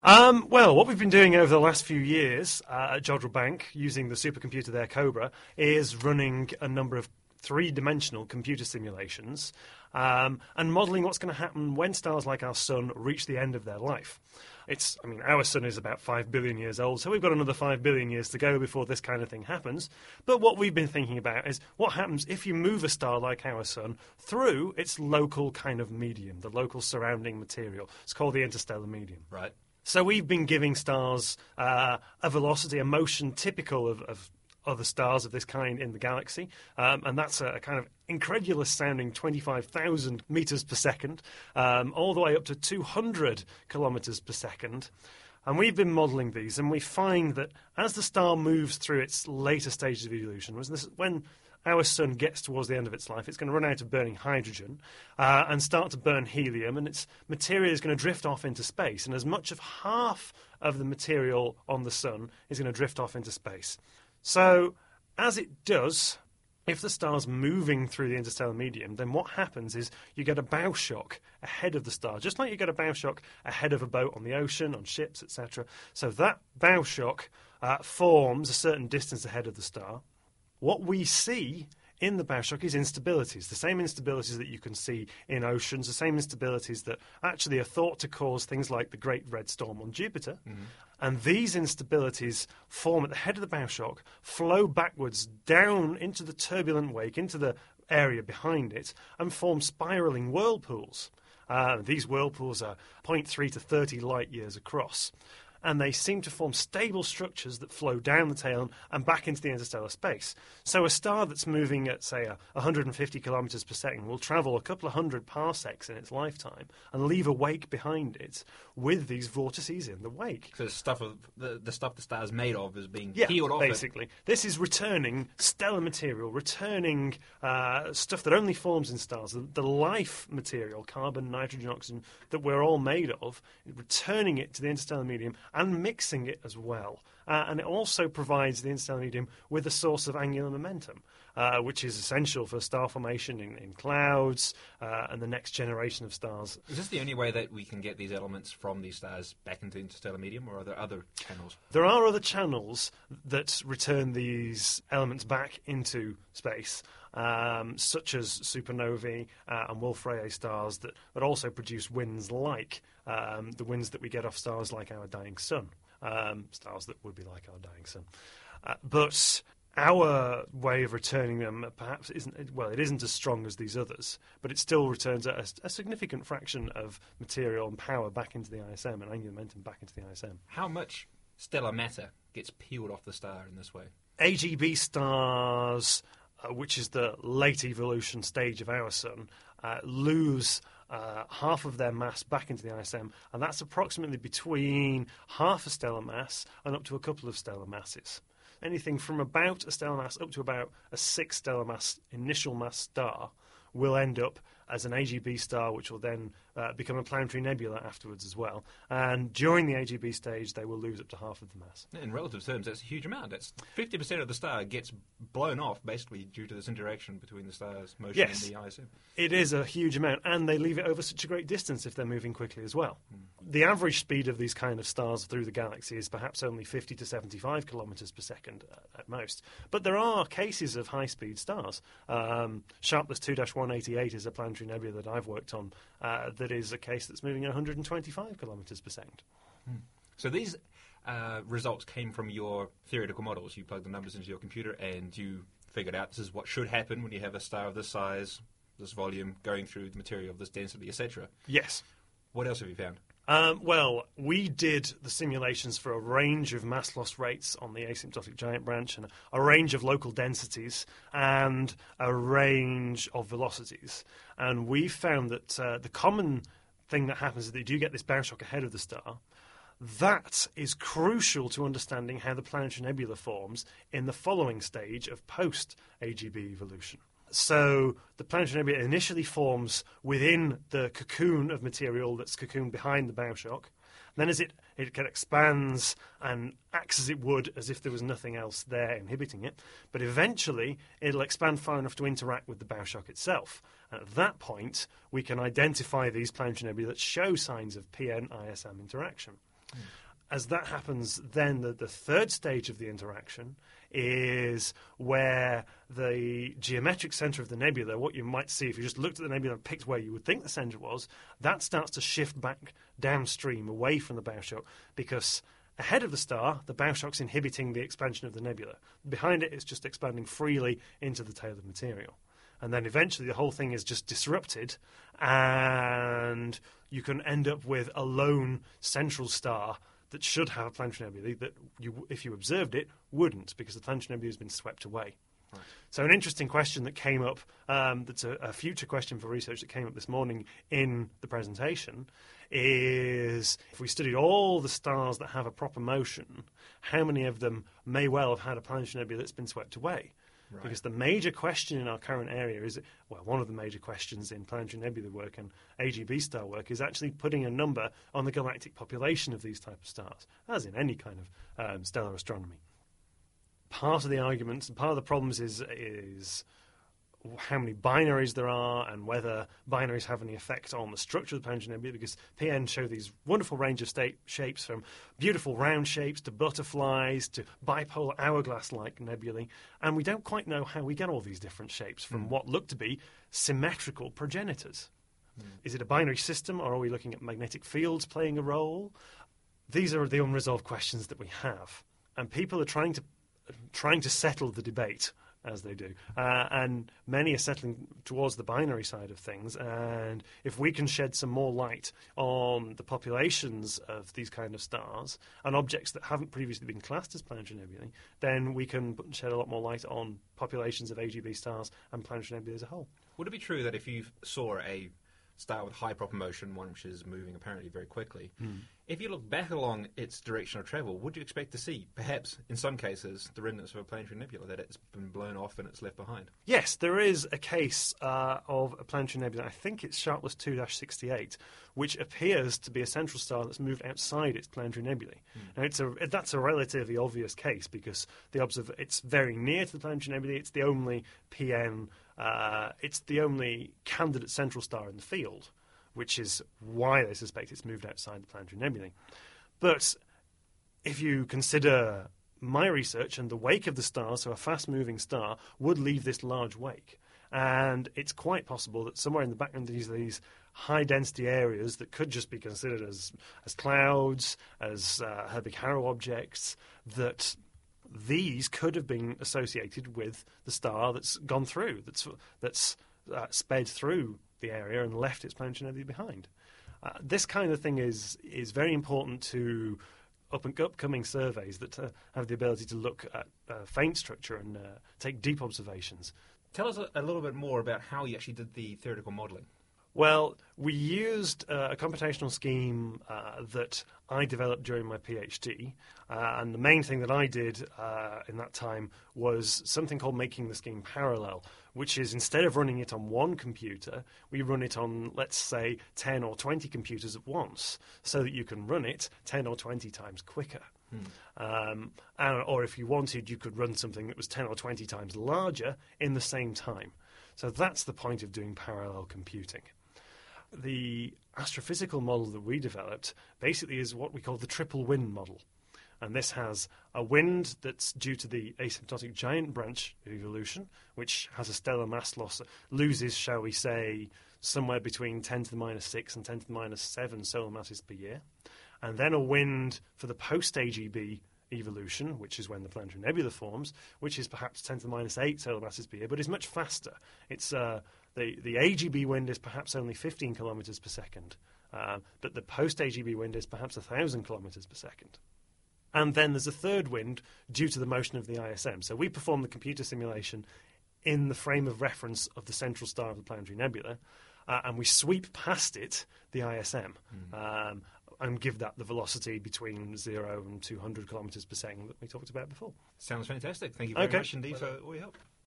Well, what we've been doing over the last few years at Jodrell Bank, using the supercomputer there, Cobra, is running a number of three-dimensional computer simulations and modelling what's going to happen when stars like our Sun reach the end of their life. Our Sun is about 5 billion years old, so we've got another 5 billion years to go before this kind of thing happens. But what we've been thinking about is what happens if you move a star like our Sun through its local kind of medium, the local surrounding material. It's called the interstellar medium. Right. So we've been giving stars a velocity, a motion typical of other stars of this kind in the galaxy, and that's a kind of incredulous sounding 25,000 metres per second, all the way up to 200 kilometres per second. And we've been modelling these, and we find that as the star moves through its later stages of evolution, when our Sun gets towards the end of its life, it's going to run out of burning hydrogen and start to burn helium, and its material is going to drift off into space. And as much of half of the material on the Sun is going to drift off into space. So, as it does, if the star's moving through the interstellar medium, then what happens is you get a bow shock ahead of the star, just like you get a bow shock ahead of a boat on the ocean, on ships, etc. So that bow shock forms a certain distance ahead of the star. What we see in the bow shock is instabilities, the same instabilities that you can see in oceans, the same instabilities that actually are thought to cause things like the Great Red Storm on Jupiter. Mm-hmm. And these instabilities form at the head of the bow shock, flow backwards down into the turbulent wake, into the area behind it, and form spiralling whirlpools. These whirlpools are 0.3 to 30 light years across. And they seem to form stable structures that flow down the tail and back into the interstellar space. So a star that's moving at, say, 150 kilometres per second will travel a couple of hundred parsecs in its lifetime and leave a wake behind it with these vortices in the wake. So the stuff the star's made of is being peeled off. Basically. This is returning stellar material, returning stuff that only forms in stars, the life material, carbon, nitrogen, oxygen, that we're all made of, returning it to the interstellar medium and mixing it as well. And it also provides the interstellar medium with a source of angular momentum, which is essential for star formation in clouds and the next generation of stars. Is this the only way that we can get these elements from these stars back into the interstellar medium, or are there other channels? There are other channels that return these elements back into space, such as supernovae and Wolf-Rayet stars that also produce winds like the winds that we get off stars like our dying Sun, stars that would be like our dying Sun. But our way of returning them perhaps isn't as strong as these others, but it still returns a significant fraction of material and power back into the ISM and angular momentum back into the ISM. How much stellar matter gets peeled off the star in this way? AGB stars, which is the late evolution stage of our Sun, lose half of their mass back into the ISM, and that's approximately between half a stellar mass and up to a couple of stellar masses. Anything from about a stellar mass up to about a 6 stellar mass initial mass star will end up as an AGB star, which will then become a planetary nebula afterwards as well. And during the AGB stage, they will lose up to half of the mass. In relative terms, that's a huge amount. That's 50% of the star gets blown off, basically, due to this interaction between the star's motion and the ISM. It is a huge amount, and they leave it over such a great distance if they're moving quickly as well. The average speed of these kind of stars through the galaxy is perhaps only 50 to 75 kilometres per second at most. But there are cases of high-speed stars. Sharpless 2-188 is a planetary nebula that I've worked on that is a case that's moving at 125 kilometres per second. So these results came from your theoretical models. You plugged the numbers into your computer and you figured out this is what should happen when you have a star of this size, this volume, going through the material of this density, etc. Yes. What else have you found? Well, we did the simulations for a range of mass loss rates on the asymptotic giant branch and a range of local densities and a range of velocities. And we found that the common thing that happens is that you do get this bow shock ahead of the star. That is crucial to understanding how the planetary nebula forms in the following stage of post-AGB evolution. So the planetary nebula initially forms within the cocoon of material that's cocooned behind the bow shock. Then as it expands and acts as it would as if there was nothing else there inhibiting it. But eventually it'll expand far enough to interact with the bow shock itself. And at that point, we can identify these planetary nebulae that show signs of PN-ISM interaction. As that happens, then the third stage of the interaction is where the geometric centre of the nebula, what you might see if you just looked at the nebula and picked where you would think the centre was, that starts to shift back downstream away from the bow shock, because ahead of the star, the bow shock's inhibiting the expansion of the nebula. Behind it, it's just expanding freely into the tail of material. And then eventually the whole thing is just disrupted, and you can end up with a lone central star that should have a planetary nebulae that, if you observed it, wouldn't, because the planetary nebulae has been swept away. Right. So an interesting question that came up, that's a future question for research that came up this morning in the presentation, is if we studied all the stars that have a proper motion, how many of them may well have had a planetary nebula that's been swept away? Right. Because the major question in our current area is, well, one of the major questions in planetary nebula work and AGB star work is actually putting a number on the galactic population of these type of stars, as in any kind of stellar astronomy. Part of the arguments and part of the problems is how many binaries there are and whether binaries have any effect on the structure of the planetary nebula, because PN show these wonderful range of shapes, from beautiful round shapes to butterflies to bipolar hourglass-like nebulae, and we don't quite know how we get all these different shapes from what look to be symmetrical progenitors. Is it a binary system, or are we looking at magnetic fields playing a role? These are the unresolved questions that we have, and people are trying to settle the debate as they do. And many are settling towards the binary side of things. And if we can shed some more light on the populations of these kind of stars and objects that haven't previously been classed as planetary nebulae, then we can shed a lot more light on populations of AGB stars and planetary nebulae as a whole. Would it be true that if you saw a star with high proper motion, one which is moving apparently very quickly, if you look back along its direction of travel, would you expect to see, perhaps in some cases, the remnants of a planetary nebula, that it's been blown off and it's left behind? Yes, there is a case of a planetary nebula, I think it's Sharpless 2-68, which appears to be a central star that's moved outside its planetary nebulae. Now, that's a relatively obvious case, because it's very near to the planetary nebulae. It's the only PN, it's the only candidate central star in the field, which is why they suspect it's moved outside the planetary nebulae. But if you consider my research and the wake of the star, so a fast-moving star would leave this large wake. And it's quite possible that somewhere in the background of these high-density areas that could just be considered as clouds, as Herbig-Haro objects, that these could have been associated with the star that's gone through, that's sped through the area and left its planetary nebula behind. This kind of thing is very important to upcoming surveys that have the ability to look at faint structure and take deep observations. Tell us a little bit more about how you actually did the theoretical modelling. Well, we used a computational scheme that I developed during my PhD, and the main thing that I did in that time was something called making the scheme parallel, which is instead of running it on one computer, we run it on, let's say, 10 or 20 computers at once, so that you can run it 10 or 20 times quicker. Or if you wanted, you could run something that was 10 or 20 times larger in the same time. So that's the point of doing parallel computing. The astrophysical model that we developed basically is what we call the triple wind model. And this has a wind that's due to the asymptotic giant branch evolution, which has a stellar mass loss, loses, shall we say, somewhere between 10 to the minus 6 and 10 to the minus 7 solar masses per year. And then a wind for the post-AGB evolution, which is when the planetary nebula forms, which is perhaps 10 to the minus 8 solar masses per year, but is much faster. It's the AGB wind is perhaps only 15 kilometers per second, but the post-AGB wind is perhaps 1,000 kilometers per second. And then there's a third wind due to the motion of the ISM. So we perform the computer simulation in the frame of reference of the central star of the planetary nebula, and we sweep past it, the ISM, and give that the velocity between 0 and 200 kilometers per second that we talked about before. Sounds fantastic. Thank you very much indeed for all your help.